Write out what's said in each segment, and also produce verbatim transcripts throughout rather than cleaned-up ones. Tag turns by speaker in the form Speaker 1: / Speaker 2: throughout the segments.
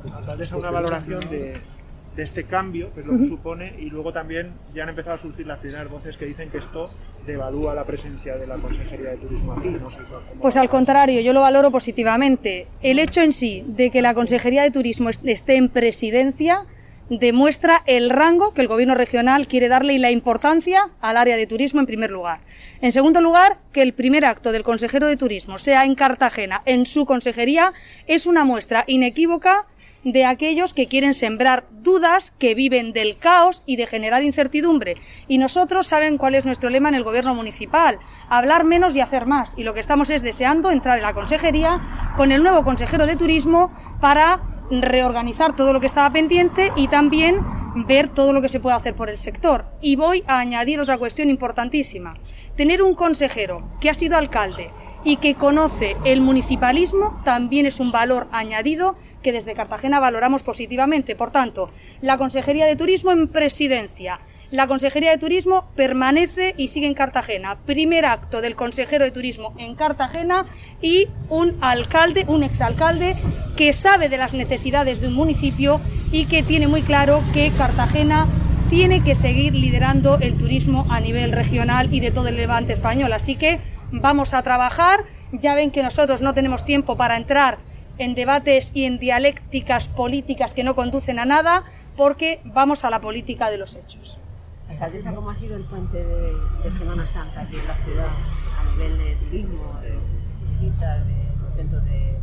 Speaker 1: Alcaldesa, una valoración de, de este cambio, que es lo que supone, y luego también ya han empezado a surgir las primeras voces que dicen que esto devalúa la presencia de la Consejería de Turismo aquí. No sé cómo.
Speaker 2: Pues al contrario, yo lo valoro positivamente. El hecho en sí de que la Consejería de Turismo esté en presidencia demuestra el rango que el Gobierno regional quiere darle y la importancia al área de turismo en primer lugar. En segundo lugar, que el primer acto del consejero de Turismo sea en Cartagena, en su consejería, es una muestra inequívoca de aquellos que quieren sembrar dudas, que viven del caos y de generar incertidumbre. Y nosotros saben cuál es nuestro lema en el Gobierno municipal: hablar menos y hacer más. Y lo que estamos es deseando entrar en la consejería con el nuevo consejero de Turismo para reorganizar todo lo que estaba pendiente y también ver todo lo que se puede hacer por el sector. Y voy a añadir otra cuestión importantísima. Tener un consejero que ha sido alcalde y que conoce el municipalismo también es un valor añadido que desde Cartagena valoramos positivamente. Por tanto, la Consejería de Turismo en presidencia. La Consejería de Turismo permanece y sigue en Cartagena. Primer acto del consejero de Turismo en Cartagena y un alcalde, un exalcalde que sabe de las necesidades de un municipio y que tiene muy claro que Cartagena tiene que seguir liderando el turismo a nivel regional y de todo el levante español. Así que vamos a trabajar. Ya ven que nosotros no tenemos tiempo para entrar en debates y en dialécticas políticas que no conducen a nada, porque vamos a la política de los hechos.
Speaker 3: Alcaldesa, ¿cómo ha sido el puente de, de Semana Santa aquí en la ciudad a nivel de turismo, de visitas, de los centros de, de,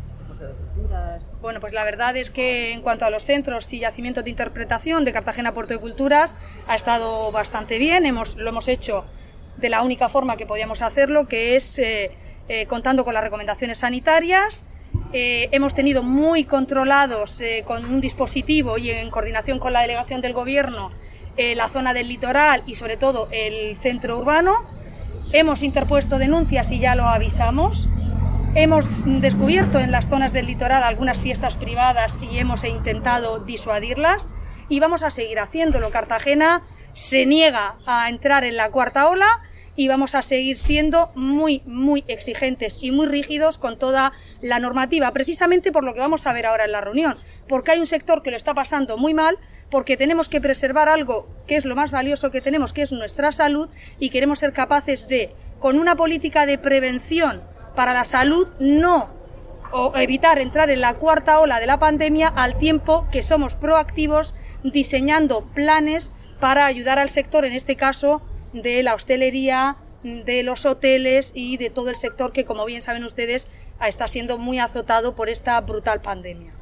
Speaker 3: de culturas?
Speaker 2: Bueno, pues la verdad es que en cuanto a los centros y yacimientos de interpretación de Cartagena Puerto de Culturas ha estado bastante bien. Hemos, lo hemos hecho de la única forma que podíamos hacerlo, que es eh, eh, contando con las recomendaciones sanitarias. Eh, hemos tenido muy controlados eh, con un dispositivo y en coordinación con la delegación del Gobierno Eh, la zona del litoral y sobre todo el centro urbano. Hemos interpuesto denuncias y ya lo avisamos. Hemos descubierto en las zonas del litoral algunas fiestas privadas y hemos intentado disuadirlas y vamos a seguir haciéndolo. Cartagena se niega a entrar en la cuarta ola y vamos a seguir siendo muy, muy exigentes y muy rígidos con toda la normativa, precisamente por lo que vamos a ver ahora en la reunión, porque hay un sector que lo está pasando muy mal, porque tenemos que preservar algo que es lo más valioso que tenemos, que es nuestra salud, y queremos ser capaces de, con una política de prevención para la salud, no o evitar entrar en la cuarta ola de la pandemia, al tiempo que somos proactivos diseñando planes para ayudar al sector, en este caso de la hostelería, de los hoteles y de todo el sector que, como bien saben ustedes, está siendo muy azotado por esta brutal pandemia.